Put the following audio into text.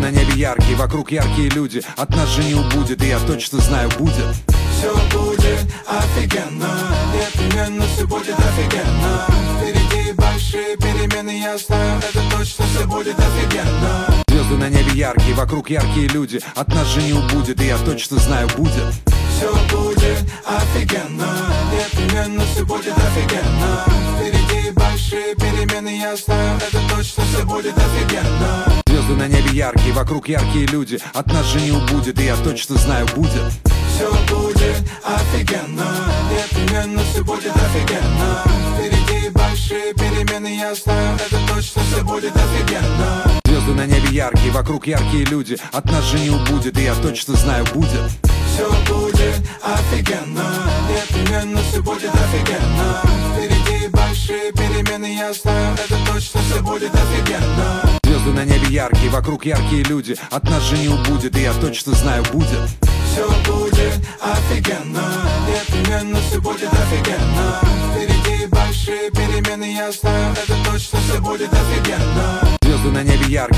на небе яркие, вокруг яркие люди. От нас же не убудет, и я точно знаю, будет. Все будет офигенно, непременно все будет офигенно. Впереди большие перемены, я знаю, это точно все будет офигенно. Звезды на небе яркие, вокруг яркие люди. От нас же не убудет, и я точно знаю, будет. Все будет офигенно, непременно все будет офигенно. Впереди большие перемены, я знаю, это точно все будет офигенно. Звезды на небе яркие, вокруг яркие люди. От нас же не убудет, и я точно знаю, будет. Все будет офигенно, непременно все будет офигенно. Впереди большие перемены, я знаю, это точно все будет офигенно. Звезды на небе яркие, вокруг яркие люди. От нас же не убудет, и я точно знаю, будет. Все будет офигенно, непременно все будет офигенно. Впереди большие перемены, я знаю, это точно все будет офигенно. Звезды на небе яркие, вокруг яркие люди. От нас же не убудет, и я точно знаю, будет. Все будет офигенно, непременно все будет офигенно. Впереди большие перемены, я знаю, это точно все будет офигенно. Звезды на небе яркие.